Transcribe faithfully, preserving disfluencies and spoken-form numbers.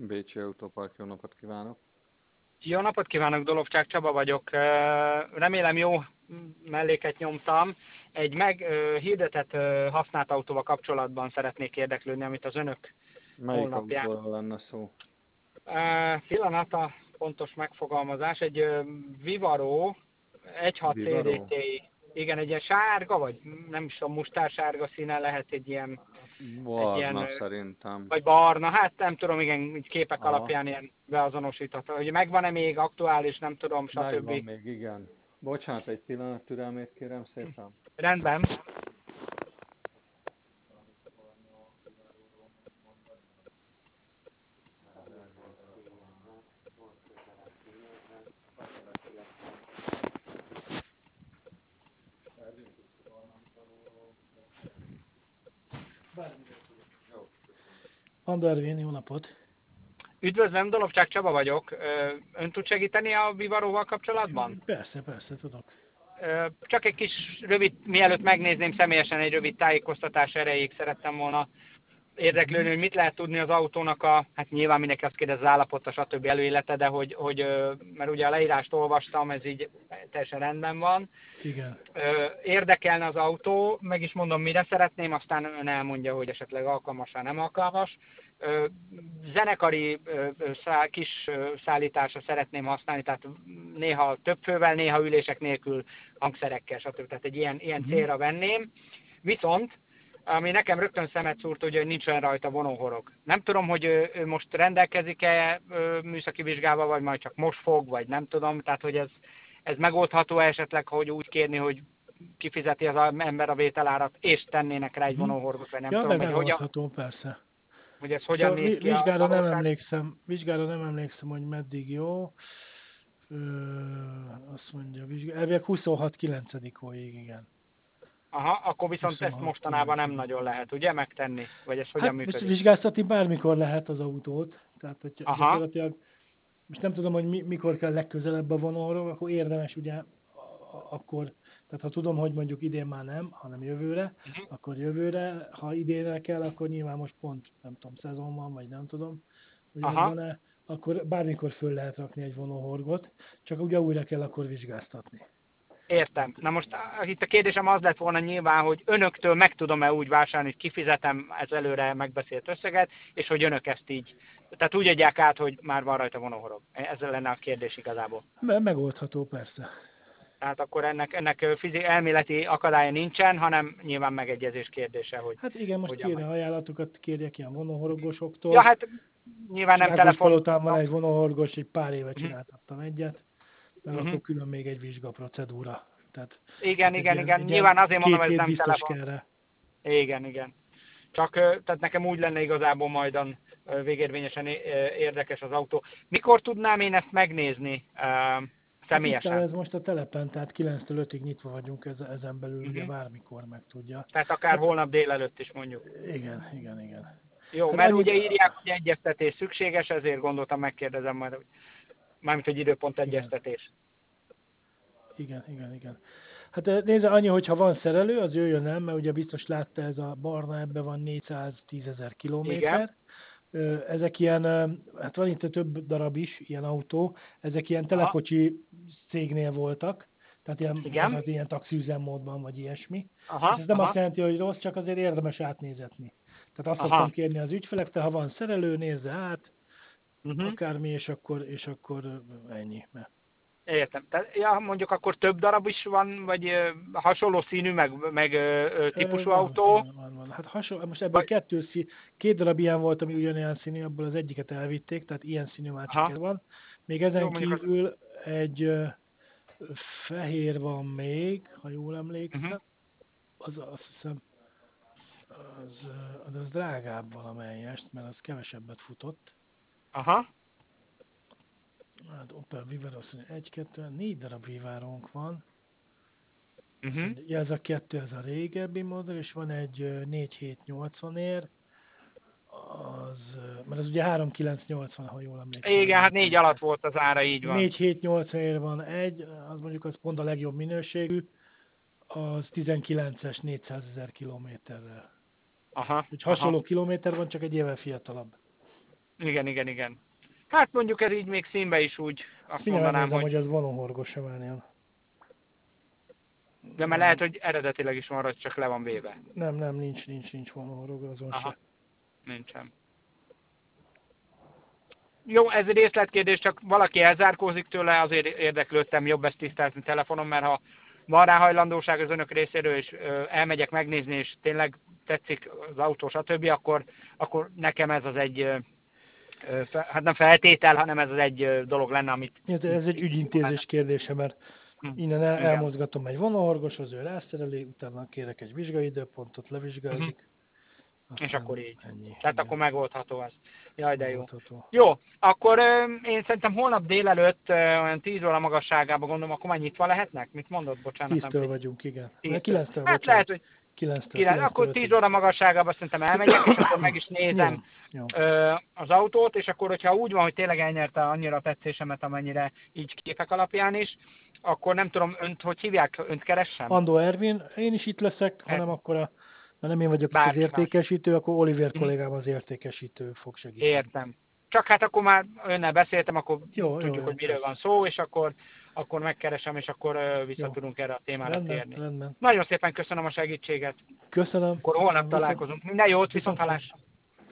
Bécsi Autópark, jó napot kívánok! Jó napot kívánok, Dolovcsák Csaba vagyok. Remélem jó melléket nyomtam. Egy meghirdetett használt autóval kapcsolatban szeretnék érdeklődni, amit az önök Melyik honlapján. autóról lenne szó? Pillanat a pontos megfogalmazás. Egy Vivaro egy hat Vivaro? cé dé té. Igen, egy ilyen sárga, vagy nem is tudom, mustársárga színe lehet egy ilyen, egy ilyen, Barna szerintem. vagy barna, hát nem tudom, igen, így képek Aha, alapján ilyen beazonosítható. Hogy megvan-e még aktuális, nem tudom, megvan stb. még, igen. Bocsánat, egy pillanat türelmét kérem szépen. Rendben. Andor Ervin, jó napot! Üdvözlöm, Dolovcsák Csaba vagyok. Ön tud segíteni a Vivaróval kapcsolatban? Persze, persze, tudok. Csak egy kis rövid, mielőtt megnézném személyesen, egy rövid tájékoztatás erejéig szerettem volna érdeklődni, hogy mit lehet tudni az autónak a, hát nyilván mindenki azt kérdez, az állapota, stb. Előélete, de hogy, hogy, mert ugye a leírást olvastam, ez így teljesen rendben van. Igen. Érdekelne az autó, meg is mondom, mire szeretném, aztán ön elmondja, hogy esetleg alkalmas, vagy nem alkalmas. Zenekari kis szállításra szeretném használni, tehát néha több fővel, néha ülések nélkül, hangszerekkel, stb. Tehát egy ilyen, ilyen célra venném. Viszont ami nekem rögtön szemet szúrt, ugye, hogy nincs olyan rajta vonóhorog. Nem tudom, hogy ő, ő most rendelkezik-e műszaki vizsgával, vagy majd csak most fog, vagy nem tudom, tehát hogy ez, ez megoldható esetleg, hogy úgy kérni, hogy kifizeti az ember a vételárat, és tennének rá egy vonóhorgot, vagy nem Ja, tudom, meg hogy hogyan, megoldható, persze. hogy ez hogyan Szóval néz ki a vizsgára nem valóság. emlékszem, vizsgára nem emlékszem, hogy meddig jó. Ö, azt mondja, vizsgál, elvileg huszonhat kilencedikéig, igen. Aha, akkor viszont ezt huszonhat mostanában nem kilencedik nagyon lehet, ugye, megtenni? Vagy ez hogyan Hát most működik? vizsgáztatni bármikor lehet az autót, tehát hogy Aha, gyakorlatilag most nem tudom, hogy mi, mikor kell legközelebb a vonóhorog, akkor érdemes ugye a- akkor, tehát ha tudom, hogy mondjuk idén már nem, hanem jövőre, uh-huh. akkor jövőre, ha idénre kell, akkor nyilván most pont, nem tudom, szezon van, vagy nem tudom, hogy az Aha. van-e, akkor bármikor föl lehet rakni egy vonóhorgot, csak ugye újra kell akkor vizsgáztatni. Értem. Na most ah, itt a kérdésem az lett volna nyilván, hogy önöktől meg tudom-e úgy vásárolni, hogy kifizetem ez előre megbeszélt összeget, és hogy önök ezt így, tehát úgy adják át, hogy már van rajta vonóhorog. Ez lenne a kérdés igazából. Me- megoldható persze. Tehát akkor ennek, ennek fizi- elméleti akadálya nincsen, hanem nyilván megegyezés kérdése, hogy Hát igen, most hogyan kéne megy. ajánlatokat kérjek ilyen vonóhorgosoktól. Ja, hát nyilván nem telefon. Rákospalotán van egy vonóhorgos, egy pár éve Uh-huh. csináltattam egyet, meg Uh-huh. akkor külön még egy vizsgaprocedúra. Tehát Igen, egy igen, ilyen, igen. egy Nyilván ilyen azért mondom, két ez hét nem biztos telefon. kell rá. Igen, igen. Csak ö, tehát nekem úgy lenne igazából majdan ö, végérvényesen é- ö, érdekes az autó. Mikor tudnám én ezt megnézni ö, Hát itt áll személyesen? ez most a telepen, tehát kilenctől ötig nyitva vagyunk, ez, ezen belül ugye Uh-huh. bármikor meg tudja. Tehát akár Hát holnap délelőtt is mondjuk. igen, igen, igen. Jó, Hát mert annyit, ugye írják, hogy egyeztetés szükséges, ezért gondoltam, megkérdezem majd, hogy mármint, hogy időpont igen, egyeztetés. igen, igen, igen. Hát eh, nézze, annyi, hogyha van szerelő, az jöjjön el, mert ugye biztos látta, ez a barna, ebben van négyszáztízezer Igen. kilométer. Ö, Ezek ilyen, ö, hát van itt több darab is, ilyen autó, ezek ilyen Aha. telekocsi cégnél voltak, tehát ilyen, Igen. mondhatni, ilyen taxiüzemmódban, vagy ilyesmi. Aha. És ez nem Aha. azt jelenti, hogy rossz, csak azért érdemes átnézetni. Tehát azt szoktam Aha. kérni az ügyfelektől, ha van szerelő, nézze át, Uh-huh. akármi, és akkor, és akkor ö, ennyi. Mert Értem. Tehát, ja, mondjuk akkor több darab is van, vagy ö, hasonló színű, meg, meg ö, ö, Ö, típusú Van, autó? van, van, van. Hát hasonló, most ebből Vagy, kettő szín, két darab ilyen volt, ami ugyanolyan színű, abból az egyiket elvitték, tehát ilyen színű már csak aha. ez van. Még Jó, ezen mondjuk az... kívül egy ö, fehér van még, ha jól Uh-huh. emlékszem. Az azt hiszem, az, ö, az, az drágább valamelyest, mert az kevesebbet futott. Aha. Hát Opel Vivaro, azt mondja, egy, kettő, négy darab Vivarónk van. Azt Uh-huh. mondja, ja, ez a kettő, ez a régebbi modell, és van egy ö, négyszáz-hétszáznyolcvan ér, az, ö, mert az ugye három-kilenc-nyolcvan, ha jól emlékszem. Igen, hát négy alatt volt az ára, így van. négy-hét-nyolcvan ér van egy, az mondjuk az pont a legjobb minőségű, az tizenkilences négyszázezer kilométerrel. Aha, Egy aha. hasonló kilométer van, csak egy évvel fiatalabb. Igen, igen, igen. Hát mondjuk ez így még színbe is úgy azt Figyelj, mondanám, megnézem, hogy... hogy ez vonóhorgos-e várjon. De mert lehet, hogy eredetileg is van, hogy csak le van véve. Nem, nem, nincs, nincs, nincs vonóhorog azon Aha, se. nincsen. Jó, ez egy részletkérdés, csak valaki elzárkózik tőle, azért érdeklődtem, jobb ezt tisztázni telefonon, mert ha van rá hajlandóság az önök részéről, és ö, elmegyek megnézni, és tényleg tetszik az autó, stb., akkor, akkor nekem ez az egy, ö, ö, fe, hát nem feltétel, hanem ez az egy ö, dolog lenne, amit... Ez, ez egy ügyintézés kérdése, mert Hm, innen el, igen. elmozgatom egy vonóhorgos, az ő rászereli, utána kérek egy vizsgaidőpontot, levizsgázik. És akkor így. Ennyi. Tehát igen. akkor megoldható ez. Jaj, de jó. Megoldható. Jó, akkor ö, én szerintem holnap délelőtt ö, olyan tíz óra magasságában gondolom, akkor már nyitva lehetnek? Mit mondod? Bocsánat. Tíztől nem- vagyunk, igen. Tíztől. Kilenctől, Hát bocsánat. lehet, hogy Kilenctől, kilenc, kilenctől akkor ötig. tíz óra magasságában szerintem elmegyek, és akkor meg is nézem Jó, ö, az autót, és akkor, hogyha úgy van, hogy tényleg elnyerte annyira a tetszésemet, amennyire így képek alapján is, akkor nem tudom, önt hogy hívják, önt keressem? Andó Ervin, én is itt leszek, hanem akkor a, mert nem én vagyok itt az Bárki más. értékesítő, akkor Oliver Mhm. kollégám az értékesítő fog segíteni. Értem. Csak hát akkor már önnel beszéltem, akkor Jó, tudjuk, jó, jó, hogy miről persze. van szó, és akkor, akkor megkeresem, és akkor ö, vissza Jó. tudunk erre a témára Rendben, térni. rendben. Nagyon szépen köszönöm a segítséget. Köszönöm. Akkor holnap Viszont- találkozunk. Minden jót, viszont viszont hallásra.